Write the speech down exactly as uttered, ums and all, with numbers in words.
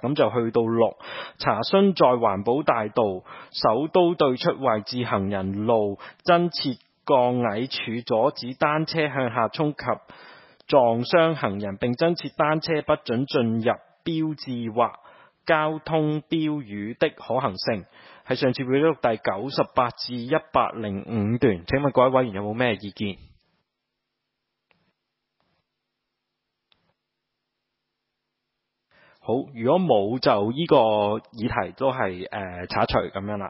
咁就去到六，查詢在環保大道首都對出位置行人路增設降矮柱，阻止單車向下衝及撞傷行人，並增設單車不准進入標誌或交通標語的可行性，係上次會錄第九十八至一百零五段。請問各位委員有冇咩意見？好，如果冇就呢個議題都係誒、呃、查除咁樣啦。